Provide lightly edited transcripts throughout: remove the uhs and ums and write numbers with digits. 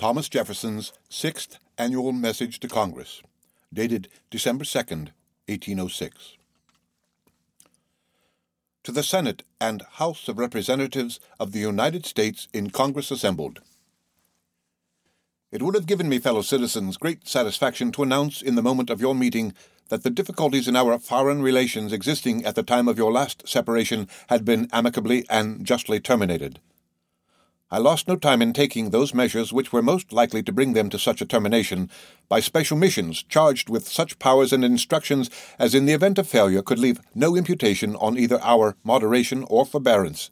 Thomas Jefferson's Sixth Annual Message to Congress, dated December 2nd, 1806. To the Senate and House of Representatives of the United States in Congress assembled. It would have given me, fellow citizens, great satisfaction to announce in the moment of your meeting that the difficulties in our foreign relations existing at the time of your last separation had been amicably and justly terminated. I lost no time in taking those measures which were most likely to bring them to such a termination, by special missions charged with such powers and instructions as in the event of failure could leave no imputation on either our moderation or forbearance.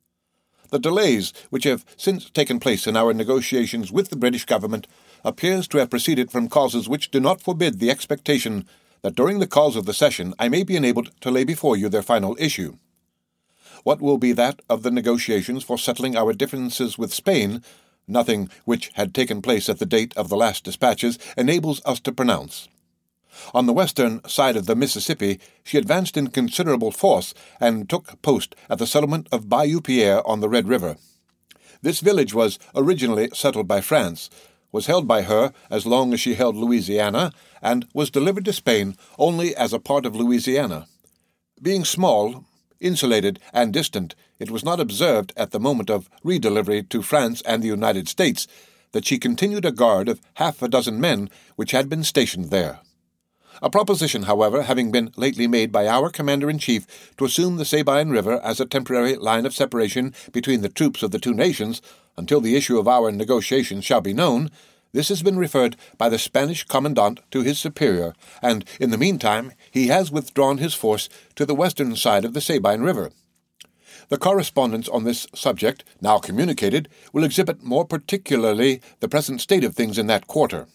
The delays which have since taken place in our negotiations with the British government appears to have proceeded from causes which do not forbid the expectation that during the cause of the session I may be enabled to lay before you their final issue. What will be that of the negotiations for settling our differences with Spain, nothing which had taken place at the date of the last dispatches enables us to pronounce. On the western side of the Mississippi, she advanced in considerable force and took post at the settlement of Bayou Pierre on the Red River. This village was originally settled by France, was held by her as long as she held Louisiana, and was delivered to Spain only as a part of Louisiana. Being small, insulated, and distant, it was not observed at the moment of redelivery to France and the United States that she continued a guard of half a dozen men which had been stationed there. A proposition, however, having been lately made by our Commander-in-Chief to assume the Sabine River as a temporary line of separation between the troops of the two nations until the issue of our negotiations shall be known, this has been referred by the Spanish commandant to his superior, and in the meantime he has withdrawn his force to the western side of the Sabine River. The correspondence on this subject, now communicated, will exhibit more particularly the present state of things in that quarter.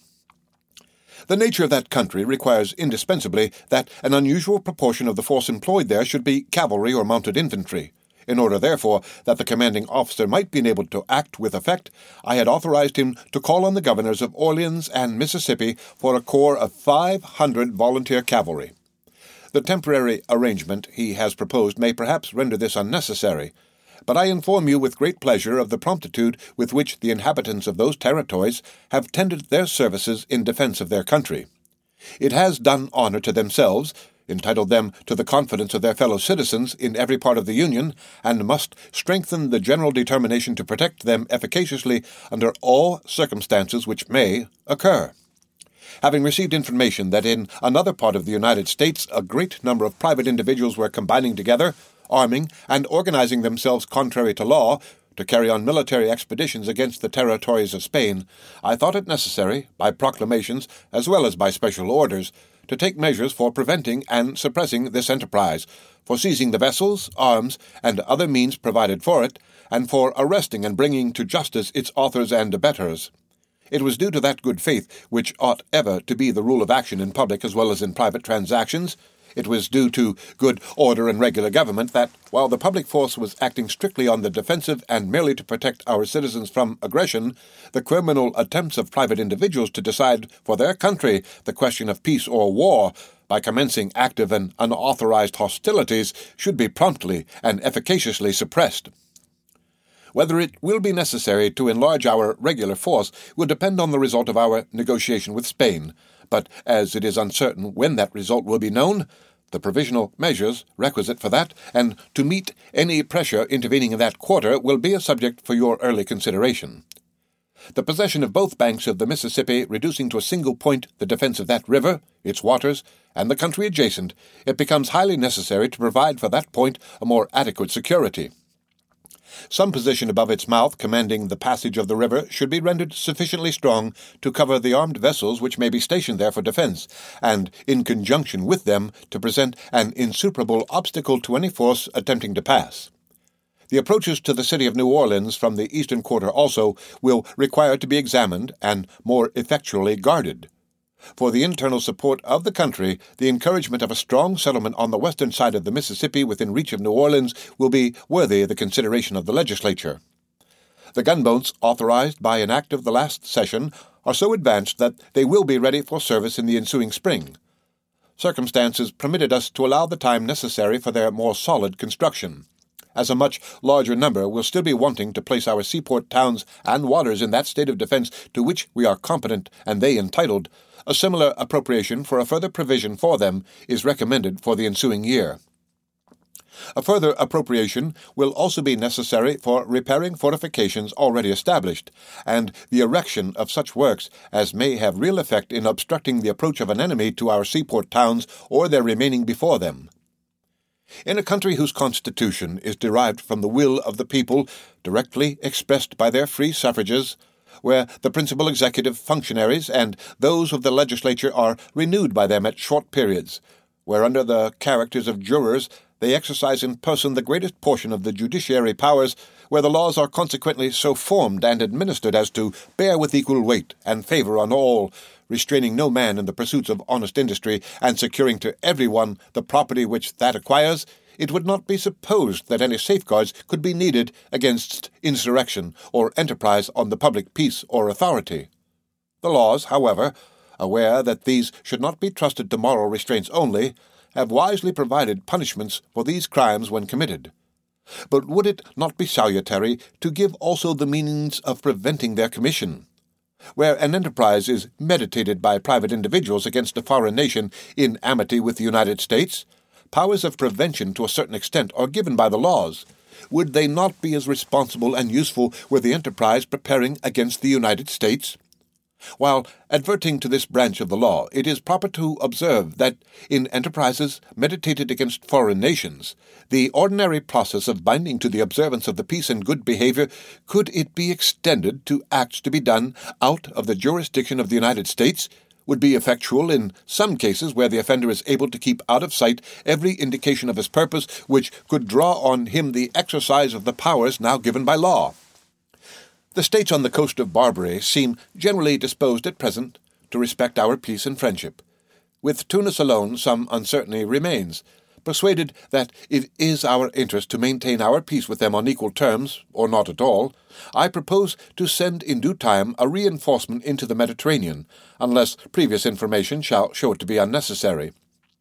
The nature of that country requires indispensably that an unusual proportion of the force employed there should be cavalry or mounted infantry. In order, therefore, that the commanding officer might be enabled to act with effect, I had authorized him to call on the governors of Orleans and Mississippi for a corps of 500 volunteer cavalry. The temporary arrangement he has proposed may perhaps render this unnecessary, but I inform you with great pleasure of the promptitude with which the inhabitants of those territories have tendered their services in defense of their country. It has done honor to themselves, entitled them to the confidence of their fellow citizens in every part of the Union, and must strengthen the general determination to protect them efficaciously under all circumstances which may occur. Having received information that in another part of the United States a great number of private individuals were combining together, arming, and organizing themselves contrary to law, to carry on military expeditions against the territories of Spain, I thought it necessary, by proclamations as well as by special orders, to take measures for preventing and suppressing this enterprise, for seizing the vessels, arms, and other means provided for it, and for arresting and bringing to justice its authors and abettors. It was due to that good faith which ought ever to be the rule of action in public as well as in private transactions. It was due to good order and regular government that, while the public force was acting strictly on the defensive and merely to protect our citizens from aggression, the criminal attempts of private individuals to decide for their country the question of peace or war by commencing active and unauthorized hostilities should be promptly and efficaciously suppressed. Whether it will be necessary to enlarge our regular force will depend on the result of our negotiation with Spain, but as it is uncertain when that result will be known, the provisional measures requisite for that, and to meet any pressure intervening in that quarter, will be a subject for your early consideration. The possession of both banks of the Mississippi reducing to a single point the defense of that river, its waters, and the country adjacent, it becomes highly necessary to provide for that point a more adequate security. Some position above its mouth commanding the passage of the river should be rendered sufficiently strong to cover the armed vessels which may be stationed there for defense, and, in conjunction with them, to present an insuperable obstacle to any force attempting to pass. The approaches to the city of New Orleans from the eastern quarter also will require to be examined and more effectually guarded. For the internal support of the country, the encouragement of a strong settlement on the western side of the Mississippi within reach of New Orleans will be worthy the consideration of the legislature. The gunboats authorized by an act of the last session are so advanced that they will be ready for service in the ensuing spring. Circumstances permitted us to allow the time necessary for their more solid construction. as a much larger number will still be wanting to place our seaport towns and waters in that state of defense to which we are competent and they entitled, a similar appropriation for a further provision for them is recommended for the ensuing year. A further appropriation will also be necessary for repairing fortifications already established, and the erection of such works as may have real effect in obstructing the approach of an enemy to our seaport towns or their remaining before them. In a country whose constitution is derived from the will of the people, directly expressed by their free suffrages, where the principal executive functionaries and those of the legislature are renewed by them at short periods, where under the characters of jurors they exercise in person the greatest portion of the judiciary powers, where the laws are consequently so formed and administered as to bear with equal weight and favour on all, restraining no man in the pursuits of honest industry, and securing to every one the property which that acquires, it would not be supposed that any safeguards could be needed against insurrection or enterprise on the public peace or authority. The laws, however, aware that these should not be trusted to moral restraints only, have wisely provided punishments for these crimes when committed. But would it not be salutary to give also the means of preventing their commission? Where an enterprise is meditated by private individuals against a foreign nation in amity with the United States, powers of prevention to a certain extent are given by the laws. Would they not be as responsible and useful were the enterprise preparing against the United States? While adverting to this branch of the law, it is proper to observe that in enterprises meditated against foreign nations, the ordinary process of binding to the observance of the peace and good behavior, could it be extended to acts to be done out of the jurisdiction of the United States, would be effectual in some cases where the offender is able to keep out of sight every indication of his purpose which could draw on him the exercise of the powers now given by law. The states on the coast of Barbary seem generally disposed at present to respect our peace and friendship. With Tunis alone some uncertainty remains. Persuaded that it is our interest to maintain our peace with them on equal terms, or not at all, I propose to send in due time a reinforcement into the Mediterranean, unless previous information shall show it to be unnecessary.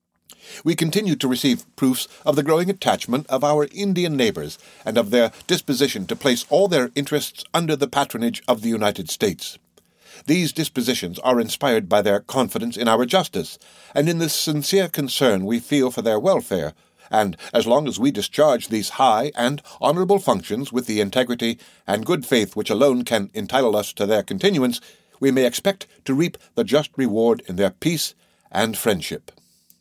We continue to receive proofs of the growing attachment of our Indian neighbors and of their disposition to place all their interests under the patronage of the United States. These dispositions are inspired by their confidence in our justice, and in the sincere concern we feel for their welfare, and as long as we discharge these high and honorable functions with the integrity and good faith which alone can entitle us to their continuance, we may expect to reap the just reward in their peace and friendship.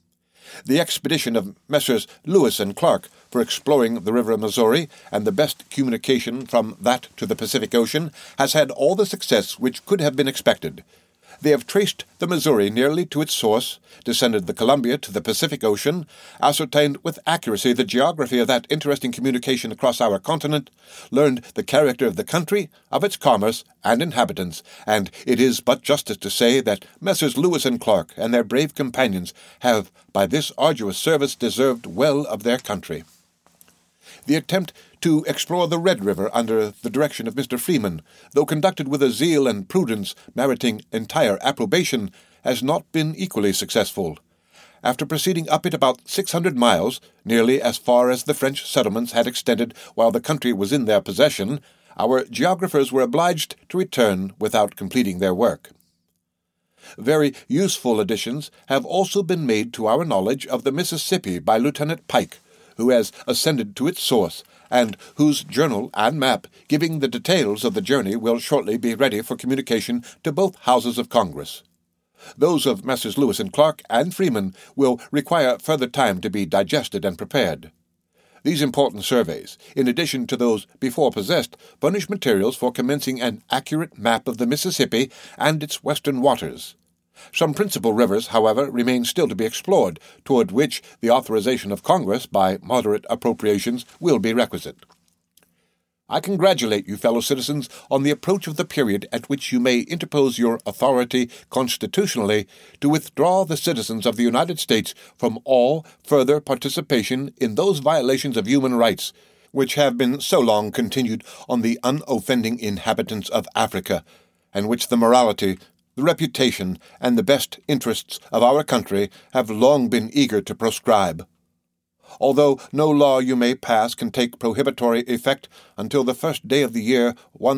The expedition of Messrs. Lewis and Clark for exploring the river Missouri and the best communication from that to the Pacific Ocean has had all the success which could have been expected. They have traced the Missouri nearly to its source, descended the Columbia to the Pacific Ocean, ascertained with accuracy the geography of that interesting communication across our continent, learned the character of the country, of its commerce and inhabitants, and it is but justice to say that Messrs. Lewis and Clark and their brave companions have by this arduous service deserved well of their country. The attempt to explore the Red River under the direction of Mr. Freeman, though conducted with a zeal and prudence meriting entire approbation, has not been equally successful. After proceeding up it about 600 miles, nearly as far as the French settlements had extended while the country was in their possession, our geographers were obliged to return without completing their work. Very useful additions have also been made to our knowledge of the Mississippi by Lieutenant Pike, who has ascended to its source, and whose journal and map giving the details of the journey will shortly be ready for communication to both Houses of Congress. Those of Messrs. Lewis and Clark and Freeman will require further time to be digested and prepared. These important surveys, in addition to those before possessed, furnish materials for commencing an accurate map of the Mississippi and its western waters. Some principal rivers, however, remain still to be explored, toward which the authorization of Congress by moderate appropriations will be requisite. I congratulate you, fellow citizens, on the approach of the period at which you may interpose your authority constitutionally to withdraw the citizens of the United States from all further participation in those violations of human rights which have been so long continued on the unoffending inhabitants of Africa, and which the morality, the reputation, and the best interests of our country have long been eager to proscribe. Although no law you may pass can take prohibitory effect until the first day of the year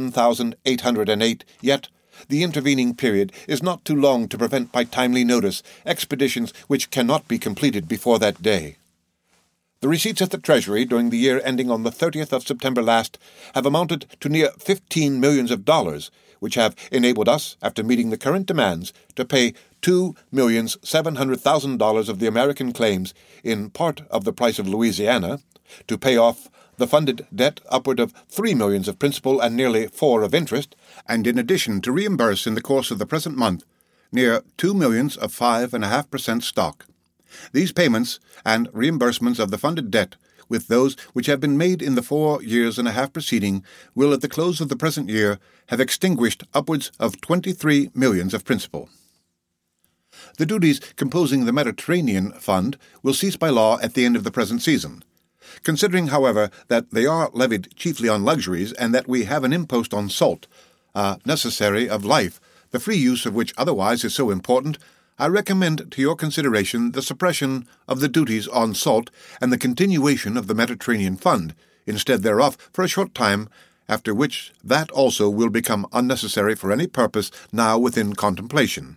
1808, yet the intervening period is not too long to prevent by timely notice expeditions which cannot be completed before that day. The receipts at the Treasury during the year ending on the 30th of September last have amounted to near $15 millions, which have enabled us, after meeting the current demands, to pay $2,700,000 of the American claims in part of the price of Louisiana, to pay off the funded debt upward of $3 millions of principal and nearly $4 of interest, and in addition to reimburse in the course of the present month near $2 millions of 5.5% stock. These payments and reimbursements of the funded debt, with those which have been made in the 4 years and a half preceding, will at the close of the present year have extinguished upwards of $23 millions of principal. The duties composing the Mediterranean Fund will cease by law at the end of the present season. Considering, however, that they are levied chiefly on luxuries and that we have an impost on salt, a necessary of life, the free use of which otherwise is so important, I recommend to your consideration the suppression of the duties on salt and the continuation of the Mediterranean Fund, instead thereof, for a short time, after which that also will become unnecessary for any purpose now within contemplation.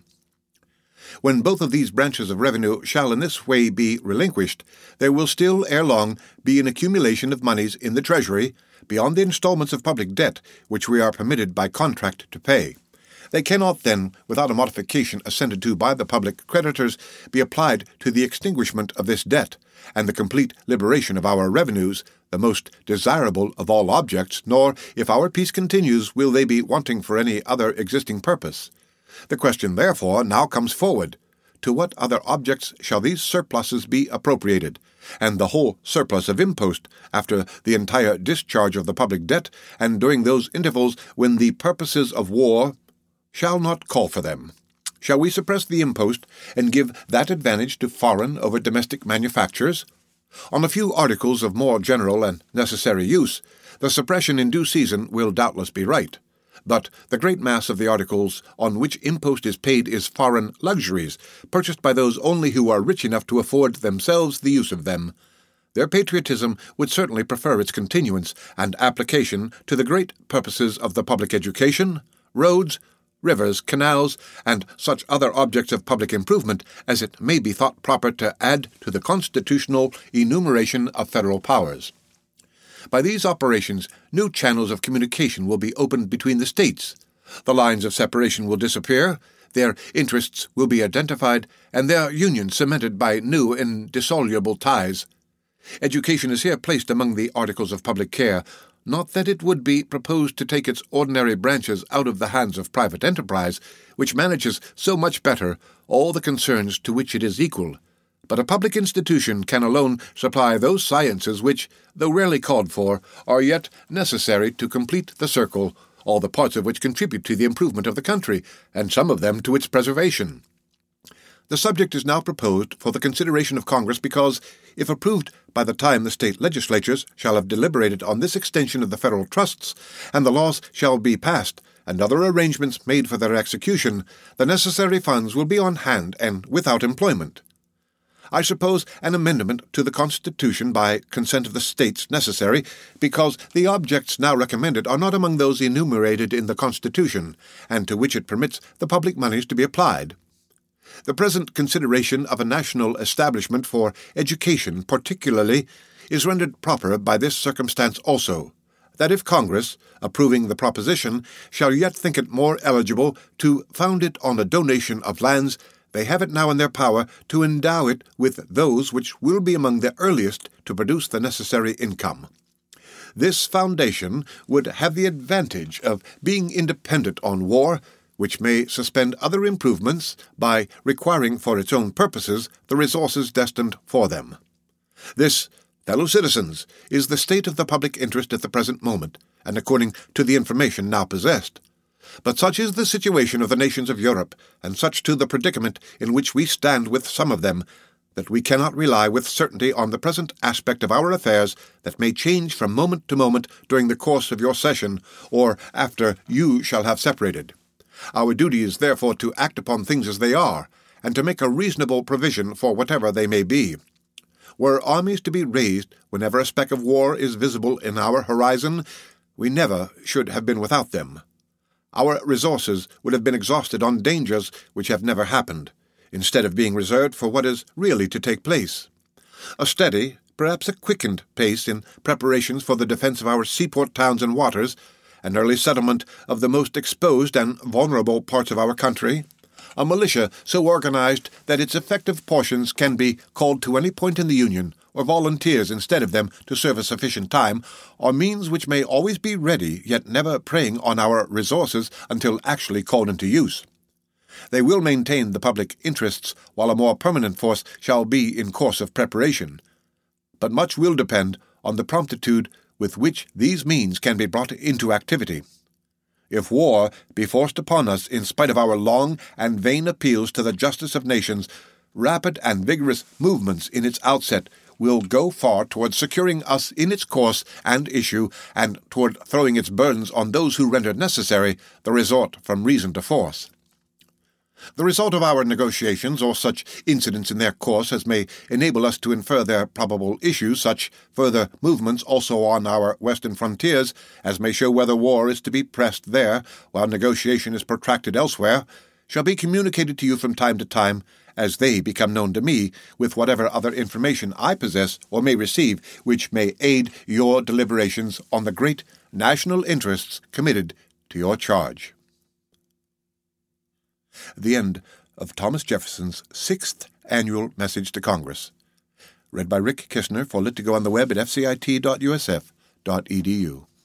When both of these branches of revenue shall in this way be relinquished, there will still ere long be an accumulation of moneys in the Treasury, beyond the instalments of public debt which we are permitted by contract to pay. They cannot then, without a modification assented to by the public creditors, be applied to the extinguishment of this debt, and the complete liberation of our revenues, the most desirable of all objects, nor, if our peace continues, will they be wanting for any other existing purpose. The question, therefore, now comes forward: to what other objects shall these surpluses be appropriated, and the whole surplus of impost, after the entire discharge of the public debt, and during those intervals when the purposes of war shall not call for them? Shall we suppress the impost, and give that advantage to foreign over domestic manufactures? On a few articles of more general and necessary use, the suppression in due season will doubtless be right. But the great mass of the articles on which impost is paid is foreign luxuries, purchased by those only who are rich enough to afford themselves the use of them. Their patriotism would certainly prefer its continuance and application to the great purposes of the public education, roads, rivers, canals, and such other objects of public improvement as it may be thought proper to add to the constitutional enumeration of federal powers. By these operations, new channels of communication will be opened between the states. The lines of separation will disappear, their interests will be identified, and their union cemented by new and indissoluble ties. Education is here placed among the articles of public care, not that it would be proposed to take its ordinary branches out of the hands of private enterprise, which manages so much better all the concerns to which it is equal, but a public institution can alone supply those sciences which, though rarely called for, are yet necessary to complete the circle, all the parts of which contribute to the improvement of the country, and some of them to its preservation. The subject is now proposed for the consideration of Congress because, if approved by the time the state legislatures shall have deliberated on this extension of the federal trusts, and the laws shall be passed, and other arrangements made for their execution, the necessary funds will be on hand and without employment. I suppose an amendment to the Constitution by consent of the states necessary, because the objects now recommended are not among those enumerated in the Constitution, and to which it permits the public moneys to be applied. The present consideration of a national establishment for education particularly is rendered proper by this circumstance also, that if Congress, approving the proposition, shall yet think it more eligible to found it on a donation of lands, they have it now in their power to endow it with those which will be among the earliest to produce the necessary income. This foundation would have the advantage of being independent on war, which may suspend other improvements by requiring for its own purposes the resources destined for them. This, fellow citizens, is the state of the public interest at the present moment, and according to the information now possessed. But such is the situation of the nations of Europe, and such too the predicament in which we stand with some of them, that we cannot rely with certainty on the present aspect of our affairs that may change from moment to moment during the course of your session, or after you shall have separated. Our duty is therefore to act upon things as they are, and to make a reasonable provision for whatever they may be. Were armies to be raised whenever a speck of war is visible in our horizon, we never should have been without them. Our resources would have been exhausted on dangers which have never happened, instead of being reserved for what is really to take place. A steady, perhaps a quickened pace in preparations for the defense of our seaport towns and waters, an early settlement of the most exposed and vulnerable parts of our country, a militia so organized that its effective portions can be called to any point in the Union, or volunteers instead of them to serve a sufficient time, are means which may always be ready, yet never preying on our resources until actually called into use. They will maintain the public interests, while a more permanent force shall be in course of preparation. But much will depend on the promptitude with which these means can be brought into activity. If war be forced upon us in spite of our long and vain appeals to the justice of nations, rapid and vigorous movements in its outset will go far toward securing us in its course and issue, and toward throwing its burdens on those who render necessary the resort from reason to force. The result of our negotiations, or such incidents in their course as may enable us to infer their probable issue, such further movements also on our western frontiers as may show whether war is to be pressed there, while negotiation is protracted elsewhere, shall be communicated to you from time to time, as they become known to me, with whatever other information I possess or may receive, which may aid your deliberations on the great national interests committed to your charge. The end of Thomas Jefferson's 6th Annual Message to Congress. Read by Rick Kishner for Lit2Go on the web at fcit.usf.edu.